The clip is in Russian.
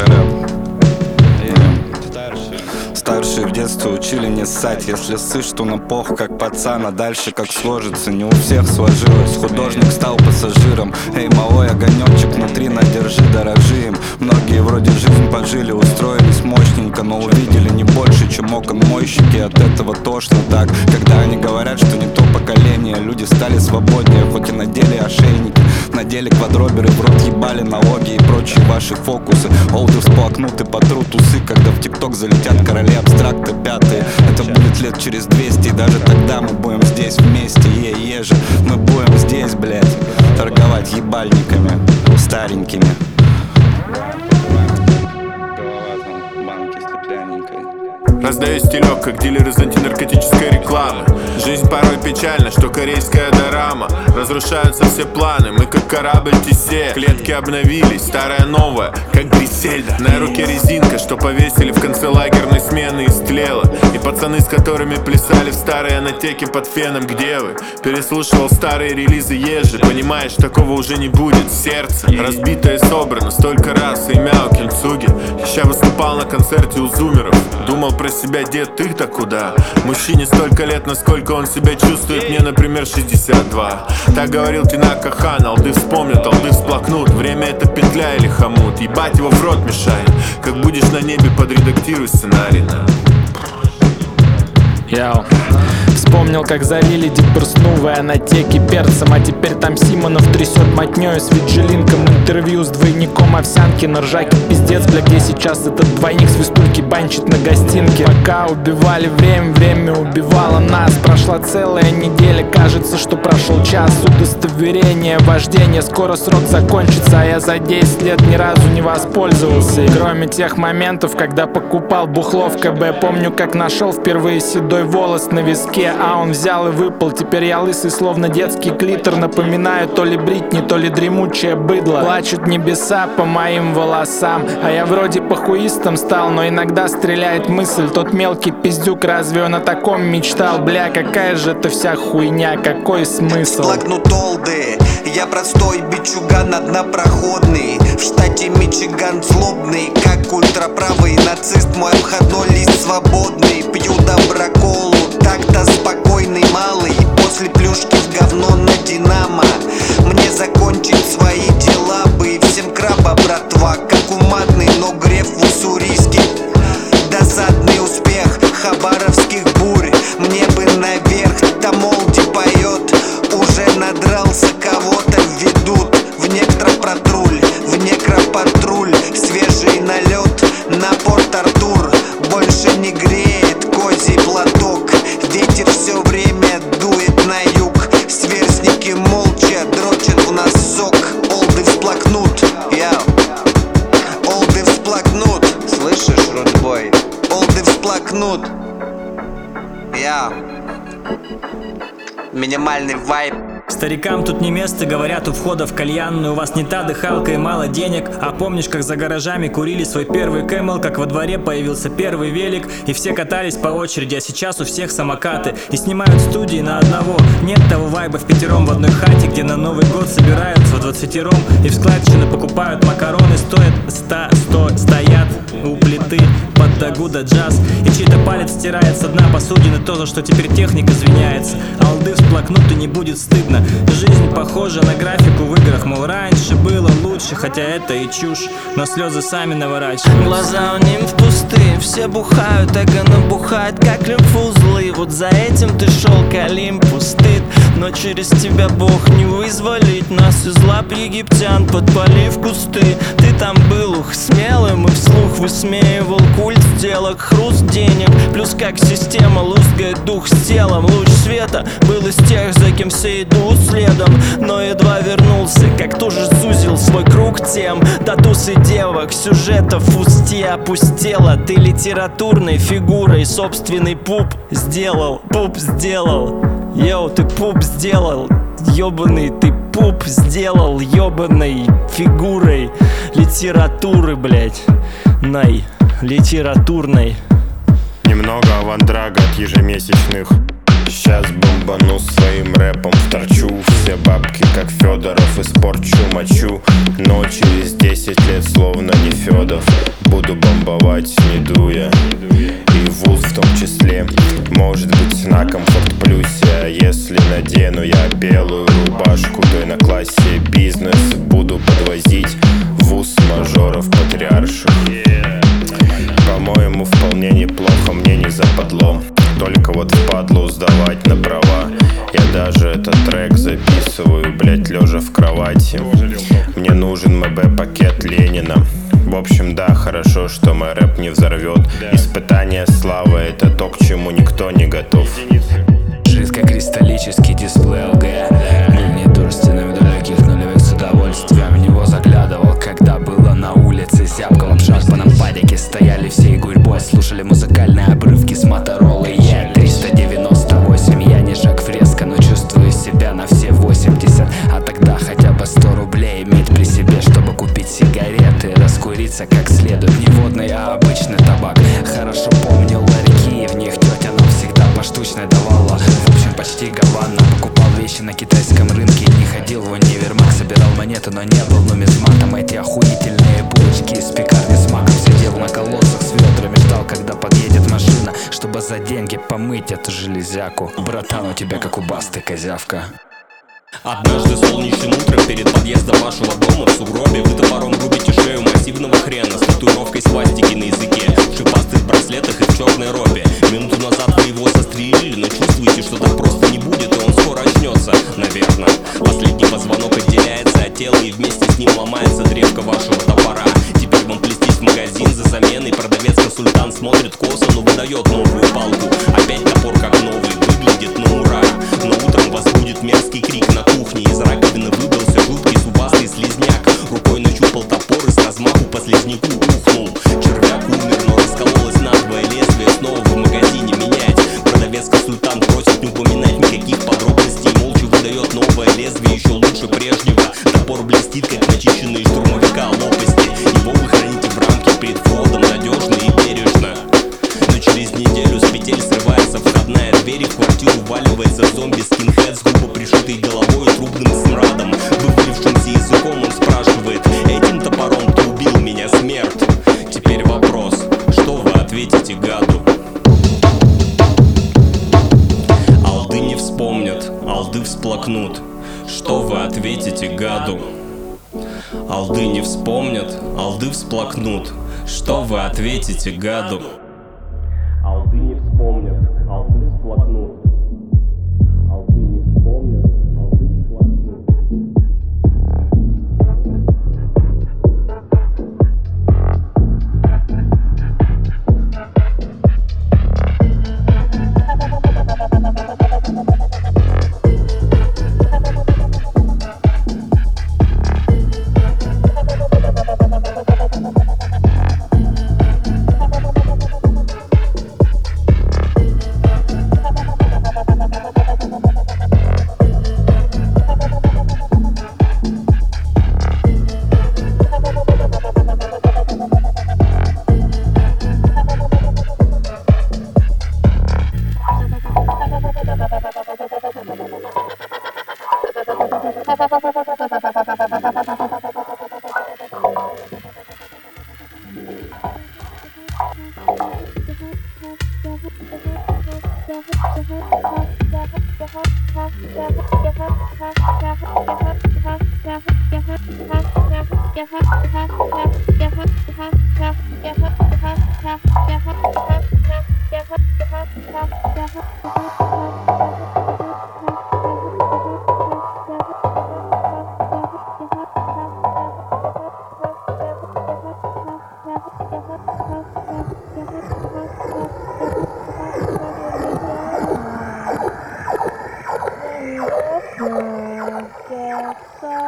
рэп. Старшие в детстве учили не ссать. Если сышь, то на пох как пацан, а дальше как сложится. Не у всех сложилось, художник стал пассажиром. Эй, малой огонечек внутри, надержи, дорожи им. Многие вроде жизнь пожили, устроились мощненько, но увидели не больше, чем окон мойщики. От этого тошно так, когда они говорят, что не то поколение. Люди стали свободнее, хоть и надели ошейники, надели квадроберы, в рот ебали налоги и прочие ваши фокусы. Олды всплакнут и потрут усы, когда в ТикТок залетят короли абстракта пятые. Это будет лет через 200, и даже тогда мы будем здесь вместе. Еже, мы будем здесь, блять, торговать ебальниками старенькими. Раздаю стилек, как дилер из антинаркотической рекламы. Жизнь порой печальна, что корейская дорама. Разрушаются все планы, мы как корабль Тисе. Клетки обновились, старая новая, как Грисельда. На руке резинка, что повесили в конце лагерной смены, истлела. И пацаны, с которыми плясали в старой анатеке под феном, где вы? Переслушивал старые релизы ежи, понимаешь, такого уже не будет. Сердце разбитое собрано столько раз, имя у Кинцуги. Ща выступал на концерте у зумеров. Думал про себя, дед, ты-то куда? Мужчине столько лет, насколько он себя чувствует. Мне, например, 62. Так говорил Тинака Хан, алды вспомнят, алды всплакнут. Время это петля или хомут, ебать его в рот мешает. Как будешь на небе, подредактируй сценарий. Вспомнил, как залили Дипперс новые анатеки перцем. А теперь там Симонов трясет матнёю с виджелинком. Интервью с двойником овсянки на ржаке. Пиздец, бля, где сейчас этот двойник свистульки банчит на гостинке. Пока убивали время, время убивало нас. Прошла целая неделя, кажется, что прошел час. Удостоверение вождения, скоро срок закончится. А я за 10 лет ни разу не воспользовался. И кроме тех моментов, когда покупал бухло в КБ, помню, как нашел впервые седой волос на виске. А он взял и выпал, теперь я лысый, словно детский клитор. Напоминаю то ли Бритни, то ли дремучее быдло. Плачут небеса по моим волосам, а я вроде похуистом стал, но иногда стреляет мысль. Тот мелкий пиздюк, разве он о таком мечтал? Бля, какая же это вся хуйня, какой смысл? Всплакнут олды, я простой бичуган однопроходный. В штате Мичиган злобный, как ультраправый нацист. Мой обходной лист свободный, пью доброколу. Так-то спокойный малый, после плюшки в говно на Динамо. Мне закончить свои дела бы и всем краба, братва. Как уматный, но греф в уссурийский. Досадный успех хабаровских бурь. Мне бы наверх, там Олди поет. Уже надрался, кого-то ведут в некропатруль, в некропатруль. Свежий налет на Порт-Артур. Больше не греет козий платок. Ветер все время дует на юг. Сверстники молча дрочат в носок. Олды всплакнут, олды всплакнут. Слышишь, рудбой? Олды всплакнут. Минимальный вайб. Старикам тут не место, говорят у входа в кальянную. У вас не та дыхалка и мало денег. А помнишь, как за гаражами курили свой первый Кэмел? Как во дворе появился первый велик, и все катались по очереди. А сейчас у всех самокаты и снимают студии на одного. Нет того вайба впятером в одной хате, где на Новый год собираются в 20-ром и в складчины покупают макароны. Стоят у плиты под Дагуда джаз, и чей-то палец стирает со дна посудины то, за что теперь техник извиняется. Алды всплакнут и не будет стыдно. Жизнь похожа на графику в играх, мол, раньше было лучше, хотя это и чушь, но слезы сами наворачивают. Глаза у нимф пустые, все бухают, эго набухает, как лимфузлы. Вот за этим ты шел к Олимпу, стыд, но через тебя Бог не вызволить нас из лап египтян, подпалив кусты. Ты там был смелым и вслух высмеивал культ сделок, хруст денег, плюс как система лузгает дух с телом. Луч света был из тех, за кем все идут следом, но едва вернулся, как тоже сузил свой круг тем. Татусы девок, сюжетов в усте опустела. Ты литературной фигурой собственный пуп сделал. Йоу, ты пуп сделал. Ёбаный ты пуп сделал ёбаной фигурой литературы, блять. Литературной. Немного авандрага от ежемесячных Сейчас бомбану своим рэпом, вторчу все бабки, как Федоров, испорчу, мочу. Но через 10 лет, словно не Федов, буду бомбовать, не дуя. И вуз в том числе может быть на Комфорт Плюсе. А если надену я белую рубашку, то и на классе бизнес буду подвозить вуз мажоров патриарших. По-моему, вполне неплохо, мне не западло только вот впадлу сдавать на права. Я даже этот трек записываю, блять, лежа в кровати. Мне нужен МБ-пакет Ленина. В общем, да, хорошо, что мой рэп не взорвет. Испытание славы — это то, к чему никто не готов. Жидкокристаллический дисплей ЛГ был недурственным в далеких нулевых с удовольствием в него заглядывал, когда было на улице зябко. В обшарпанном падике стояли всей гурьбой, слушали музыкальные обрывки с Моторолы. Я 398, я не Жак Фреско, но чувствую себя на все 80. А тогда хотя бы 100 рублей иметь при себе, чтобы купить сигареты, раскуриться как следует. Не водный, а обычный табак. Хорошо помню ларьки, в них тетя нам всегда поштучно давала. В общем, почти гаванно. Покупал вещи на китайском рынке, не ходил в универмаг, собирал монеты, но не был нумизматом. Эти охуительные булочки из пекарни с маком. Сидел на колодцах с ведрами, ждал, когда подъедет машина, чтобы за деньги помыть эту железяку. Братан, у тебя как у Басты козявка. Однажды солнечным утром перед подъездом вашего дома в сугробе вы топором рубите шею массивного хрена с татуировкой свастики на языке, в шипастых браслетах и в черной робе. Минуту назад вы его застрелили, но чувствуете, что так просто не будет, и он скоро очнется, наверное. Последний позвонок отделяется от тела, и вместе с ним ломается древко вашего топора. Теперь вам плестись в магазин за заменой. Продавец-консультант смотрит косо, но выдает новую палку. Опять топор как новый, выглядит на ура. Но утром вас будет мерзкий крик на кухне. Из раковины выбрался жуткий зубастый слизняк. Рукой нащупал топор и с размаху по слизняку ухнул. Червяк умер, но раскололось надвое лезвие. Снова в магазине менять. Продавец-консультант просит не упоминать никаких подробностей. Молча выдает новое лезвие, еще лучше прежнего. Топор блестит, как начищенный из штурмовика лопасти. Его вы храните в рамке перед входом, надежно и бережно. Но через неделю с петель срывается входная дверь, и в квартиру вваливается зомби-скинхед с грубо пришитой головой и трубным смрадом. Вывалившимся языком он спрашивает: этим топором ты убил меня, смерть? Теперь вопрос: что вы ответите гаду? Алды не вспомнят, алды всплакнут. Что вы ответите гаду? Алды не вспомнят, алды всплакнут. Что вы ответите гаду? Алды не вспомнят, алды всплакнут. Алды не вспомнят, алды всплакнут. Get